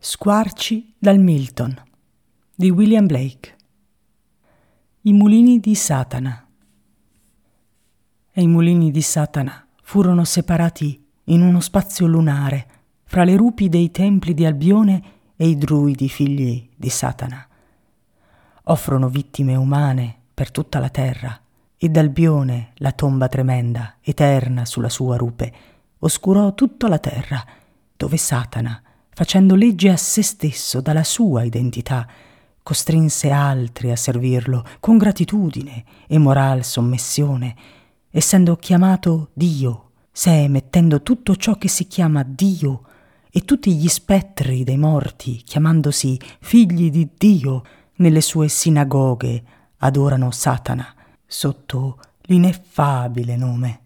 Squarci dal Milton di William Blake. I mulini di Satana. E i mulini di Satana furono separati in uno spazio lunare fra le rupi dei templi di Albione e i druidi figli di Satana. Offrono vittime umane per tutta la terra, ed Albione, la tomba tremenda, eterna sulla sua rupe, oscurò tutta la terra, dove Satana, facendo legge a se stesso dalla sua identità, costrinse altri a servirlo con gratitudine e moral sommessione, essendo chiamato Dio, se mettendo tutto ciò che si chiama Dio e tutti gli spettri dei morti, chiamandosi figli di Dio, nelle sue sinagoghe adorano Satana sotto l'ineffabile nome.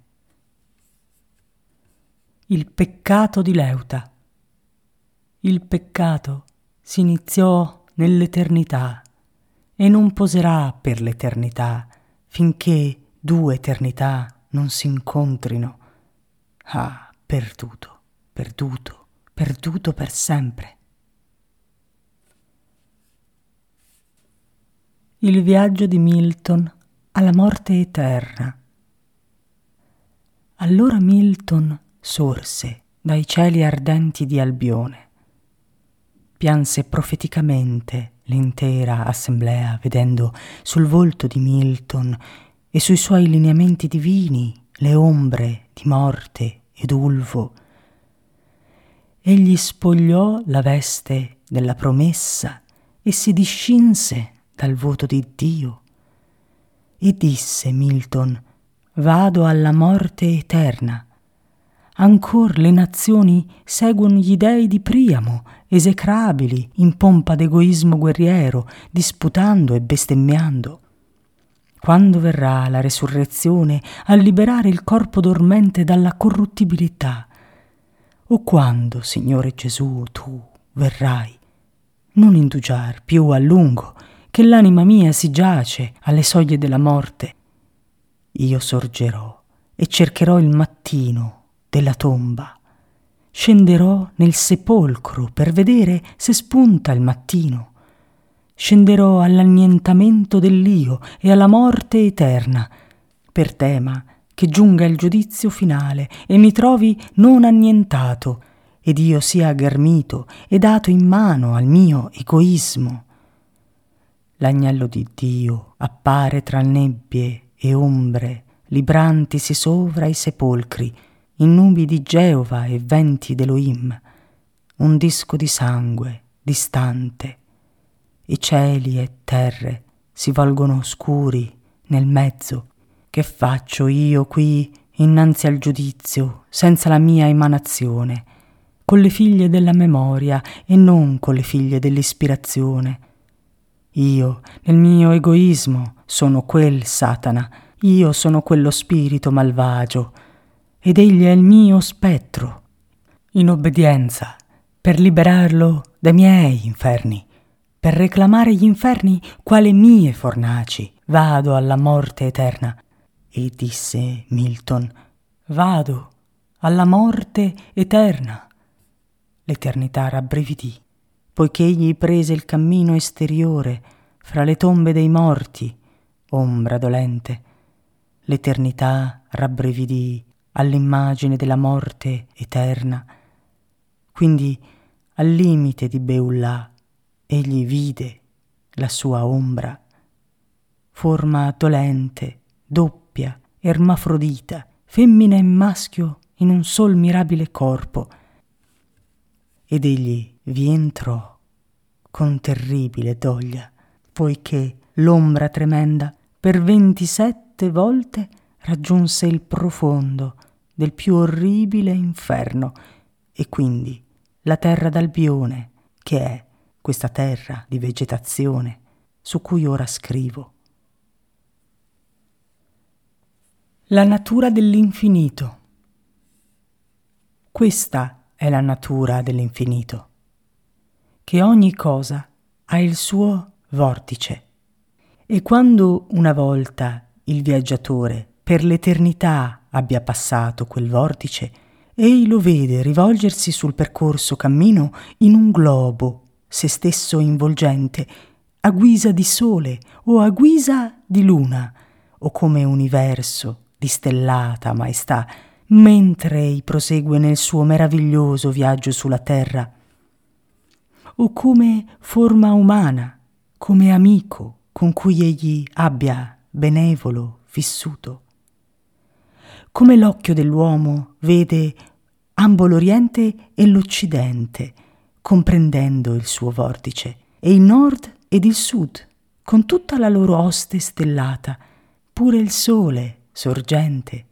Il peccato di Leuta. Il peccato si iniziò nell'eternità e non poserà per l'eternità finché due eternità non si incontrino. Ah, perduto, perduto, perduto per sempre. Il viaggio di Milton alla morte eterna. Allora Milton sorse dai cieli ardenti di Albione. Pianse profeticamente l'intera assemblea, vedendo sul volto di Milton e sui suoi lineamenti divini le ombre di morte ed ulvo. Egli spogliò la veste della promessa e si discinse dal voto di Dio. E disse Milton: vado alla morte eterna. Ancor le nazioni seguono gli dei di Priamo, esecrabili in pompa d'egoismo guerriero, disputando e bestemmiando. Quando verrà la resurrezione a liberare il corpo dormente dalla corruttibilità? O quando, Signore Gesù, tu verrai? Non indugiar più a lungo, che l'anima mia si giace alle soglie della morte. Io sorgerò e cercherò il mattino della tomba. Scenderò nel sepolcro per vedere se spunta il mattino. Scenderò all'annientamento dell'io e alla morte eterna, per tema che giunga il giudizio finale e mi trovi non annientato, ed io sia ghermito e dato in mano al mio egoismo. L'agnello di Dio appare tra nebbie e ombre, librantisi sovra i sepolcri, in nubi di Geova e venti d'Elohim, un disco di sangue distante, e cieli e terre si volgono oscuri nel mezzo. Che faccio io qui innanzi al giudizio, senza la mia emanazione, con le figlie della memoria e non con le figlie dell'ispirazione? Io, nel mio egoismo, sono quel Satana, io sono quello spirito malvagio, ed egli è il mio spettro. In obbedienza, per liberarlo dai miei inferni, per reclamare gli inferni quale mie fornaci, vado alla morte eterna. E disse Milton: vado alla morte eterna. L'eternità rabbrividì, poiché egli prese il cammino esteriore fra le tombe dei morti, ombra dolente. L'eternità rabbrividì all'immagine della morte eterna. Quindi al limite di Beulah egli vide la sua ombra, forma dolente, doppia, ermafrodita, femmina e maschio in un sol mirabile corpo. Ed egli vi entrò con terribile doglia, poiché l'ombra tremenda per 27 volte raggiunse il profondo del più orribile inferno, e quindi la terra d'Albione, che è questa terra di vegetazione su cui ora scrivo. La natura dell'infinito. Questa è la natura dell'infinito, che ogni cosa ha il suo vortice, e quando una volta il viaggiatore per l'eternità abbia passato quel vortice, Ei lo vede rivolgersi sul percorso cammino in un globo, se stesso involgente, a guisa di sole o a guisa di luna, o come universo di stellata maestà, mentre ei prosegue nel suo meraviglioso viaggio sulla terra, o come forma umana, come amico con cui egli abbia benevolo vissuto. Come l'occhio dell'uomo vede ambo l'Oriente e l'Occidente, comprendendo il suo vortice, e il nord ed il sud, con tutta la loro oste stellata, pure il sole sorgente,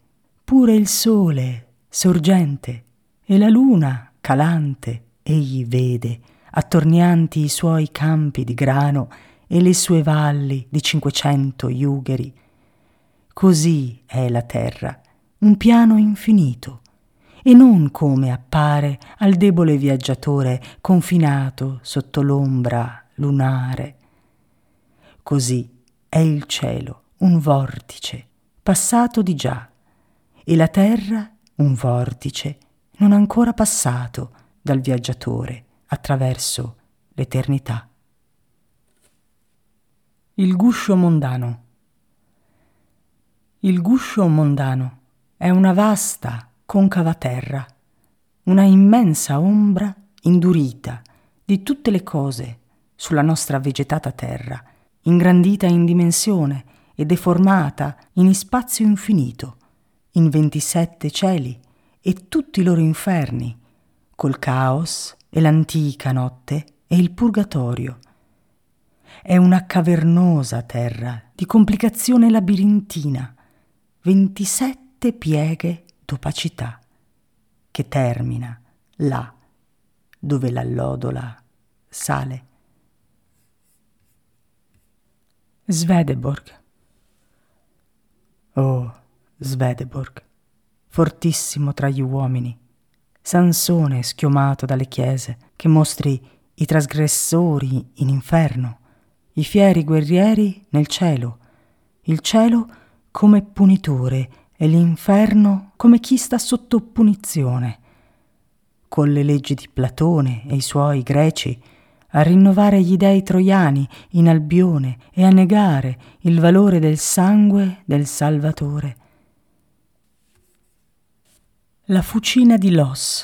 e la luna calante egli vede, attornianti i suoi campi di grano e le sue valli di 500 iugheri. Così è la terra, un piano infinito, e non come appare al debole viaggiatore confinato sotto l'ombra lunare. Così è il cielo, un vortice, passato di già, e la terra, un vortice, non ancora passato dal viaggiatore attraverso l'eternità. Il guscio mondano. Il guscio mondano è una vasta, concava terra, una immensa ombra indurita di tutte le cose sulla nostra vegetata terra, ingrandita in dimensione e deformata in spazio infinito, in 27 cieli e tutti i loro inferni, col caos e l'antica notte e il purgatorio. È una cavernosa terra di complicazione labirintina, 27 pieghe d'opacità, che termina là dove l'allodola sale. Swedenborg. Oh, Swedenborg, fortissimo tra gli uomini, Sansone schiomato dalle chiese, che mostri i trasgressori in inferno, i fieri guerrieri nel cielo, il cielo come punitore e l'inferno come chi sta sotto punizione, con le leggi di Platone e i suoi greci, a rinnovare gli dei troiani in Albione e a negare il valore del sangue del Salvatore. La fucina di Los.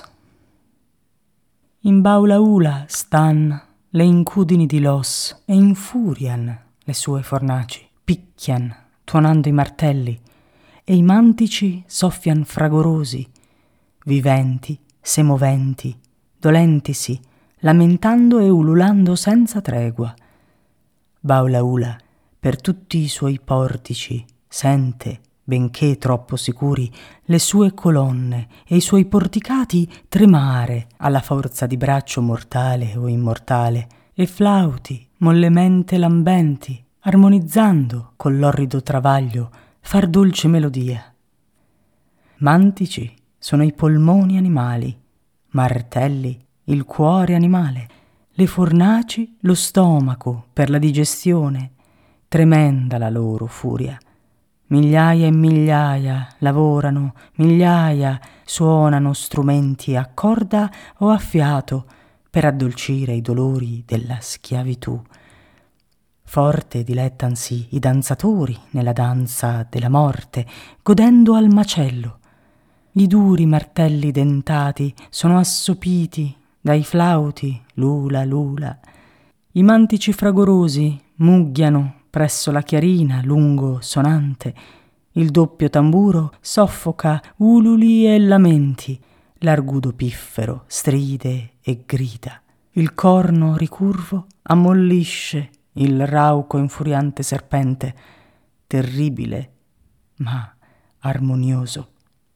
In Baulaula stan le incudini di Los e infurian le sue fornaci, picchian, tuonando i martelli, e i mantici soffian fragorosi, viventi, semoventi, dolentisi, lamentando e ululando senza tregua. Baulaula, per tutti i suoi portici, sente, benché troppo sicuri, le sue colonne e i suoi porticati tremare alla forza di braccio mortale o immortale, e flauti, mollemente lambenti, armonizzando con l'orrido travaglio, far dolce melodia. Mantici sono i polmoni animali, martelli il cuore animale, le fornaci lo stomaco per la digestione, tremenda la loro furia. Migliaia e migliaia lavorano, migliaia suonano strumenti a corda o a fiato per addolcire i dolori della schiavitù. Forte dilettansi i danzatori nella danza della morte, godendo al macello. I duri martelli dentati sono assopiti dai flauti, lula lula. I mantici fragorosi mugghiano presso la chiarina lungo sonante. Il doppio tamburo soffoca ululi e lamenti. L'argudo piffero stride e grida. Il corno ricurvo ammollisce il rauco infuriante serpente, terribile ma armonioso.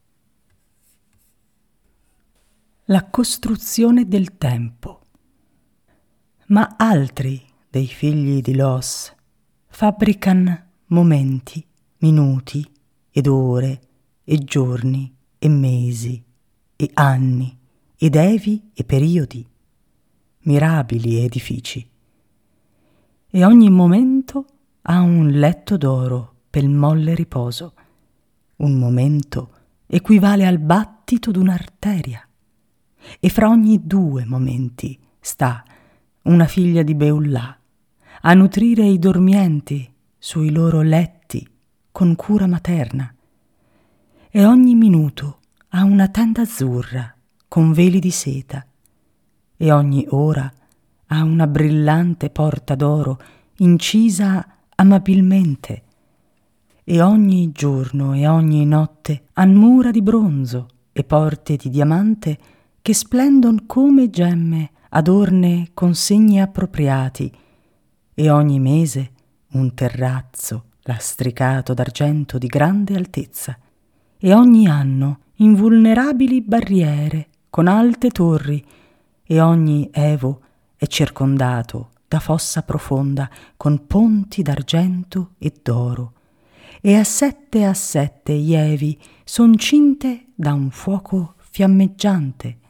La costruzione del tempo. Ma altri dei figli di Los fabbrican momenti, minuti ed ore e giorni e mesi e anni ed evi e periodi, mirabili edifici. E ogni momento ha un letto d'oro pel molle riposo, un momento equivale al battito d'un'arteria, e fra ogni 2 momenti sta una figlia di Beullà a nutrire i dormienti sui loro letti con cura materna, e ogni minuto ha una tenda azzurra con veli di seta, e ogni ora ha una brillante porta d'oro incisa amabilmente, e ogni giorno e ogni notte han mura di bronzo e porte di diamante che splendon come gemme adorne con segni appropriati, e ogni mese un terrazzo lastricato d'argento di grande altezza, e ogni anno invulnerabili barriere con alte torri, e ogni evo è circondato da fossa profonda con ponti d'argento e d'oro, e a sette gli evi son cinte da un fuoco fiammeggiante.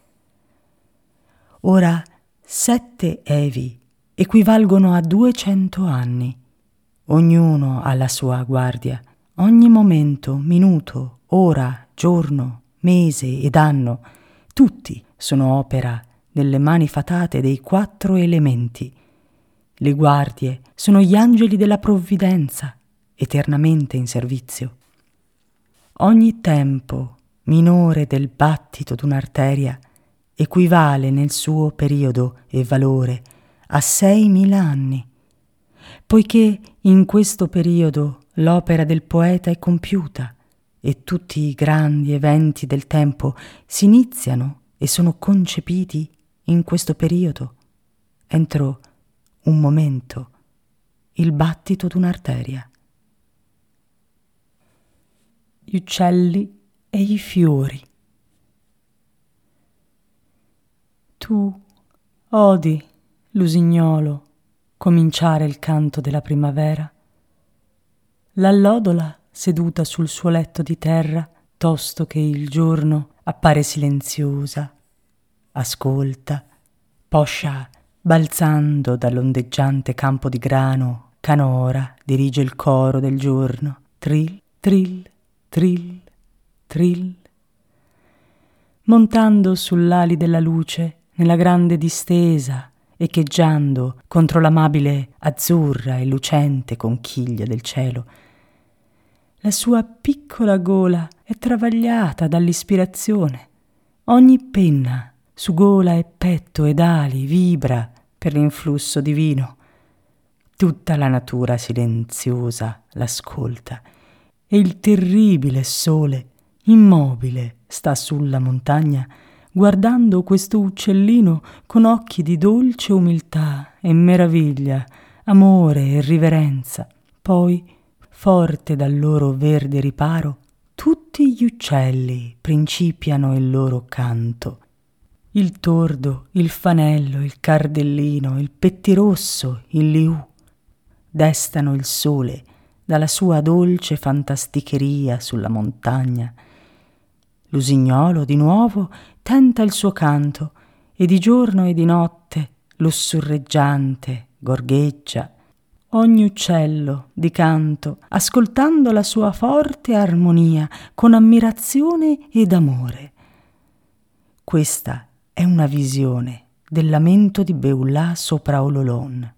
Ora 7 evi equivalgono a 200 anni, ognuno ha la sua guardia, ogni momento, minuto, ora, giorno, mese ed anno, tutti sono opera delle mani fatate dei 4 elementi. Le guardie sono gli angeli della provvidenza, eternamente in servizio. Ogni tempo minore del battito d'un'arteria equivale nel suo periodo e valore a 6.000 anni, poiché in questo periodo l'opera del poeta è compiuta e tutti i grandi eventi del tempo si iniziano e sono concepiti in questo periodo, entro un momento, il battito d'un'arteria. Gli uccelli e i fiori. Tu odi, lusignolo, cominciare il canto della primavera? L'allodola, seduta sul suo letto di terra, tosto che il giorno appare silenziosa, ascolta, poscia balzando dall'ondeggiante campo di grano, canora dirige il coro del giorno, trill, trill, trill, trill. Montando sull'ali della luce, nella grande distesa, echeggiando contro l'amabile azzurra e lucente conchiglia del cielo, la sua piccola gola è travagliata dall'ispirazione. Ogni penna su gola e petto ed ali vibra per l'influsso divino. Tutta la natura silenziosa l'ascolta, e il terribile sole, immobile, sta sulla montagna, guardando questo uccellino con occhi di dolce umiltà e meraviglia, amore e riverenza. Poi, forte dal loro verde riparo, tutti gli uccelli principiano il loro canto. Il tordo, il fanello, il cardellino, il pettirosso, il liù, destano il sole dalla sua dolce fantasticheria sulla montagna. L'usignolo di nuovo tenta il suo canto, e di giorno e di notte, lussurreggiante, gorgheggia. Ogni uccello di canto, ascoltando la sua forte armonia con ammirazione ed amore. Questa è una visione del lamento di Beullà sopra Ololon.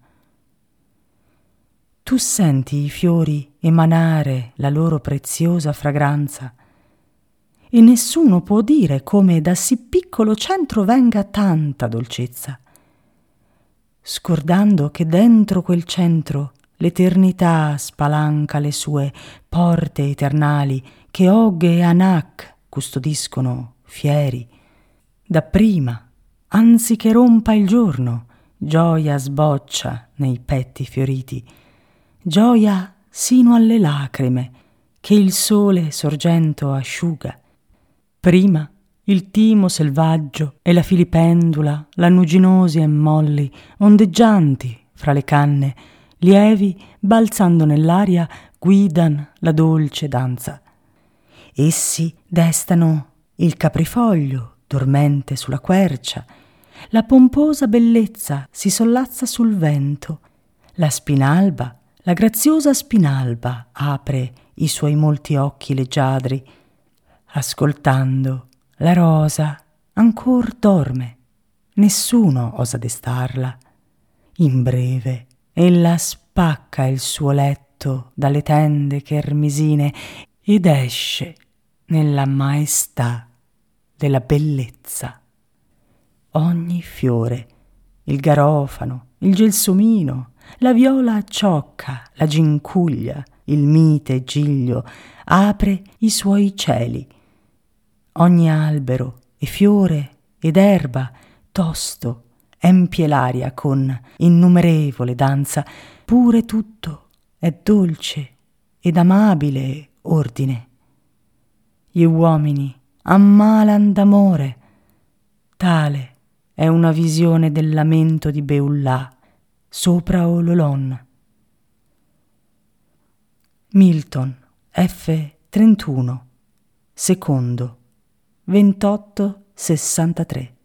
Tu senti i fiori emanare la loro preziosa fragranza, e nessuno può dire come da sì piccolo centro venga tanta dolcezza, scordando che dentro quel centro l'eternità spalanca le sue porte eternali che Og e Anak custodiscono fieri. Dapprima, anzi che rompa il giorno, gioia sboccia nei petti fioriti, gioia sino alle lacrime che il sole sorgento asciuga. Prima il timo selvaggio e la filipendula, lanuginosi e molli, ondeggianti fra le canne, lievi, balzando nell'aria, guidan la dolce danza. Essi destano il caprifoglio, dormente sulla quercia, la pomposa bellezza si sollazza sul vento, la spinalba, la graziosa spinalba apre i suoi molti occhi leggiadri. Ascoltando, la rosa ancor dorme, nessuno osa destarla. In breve ella spacca il suo letto dalle tende chermisine ed esce nella maestà della bellezza. Ogni fiore, il garofano, il gelsomino, la viola ciocca, la gincuglia, il mite giglio apre i suoi cieli. Ogni albero e fiore ed erba tosto empie l'aria con innumerevole danza, pure tutto è dolce ed amabile ordine. Gli uomini ammalan d'amore, tale è una visione del lamento di Beullà sopra Ololon. Milton, F. 31, secondo, 2863.